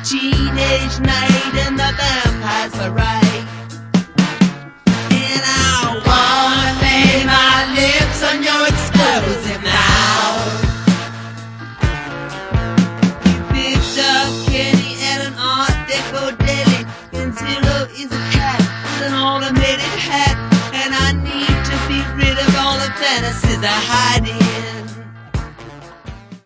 teenage night and the vampires parade. And I wanna lay my lips on your explosive mouth. You picked up Kenny at an Art Deco deli, and Zero is a cat with an automated hat. And I need to be rid of all the fantasies I hide in.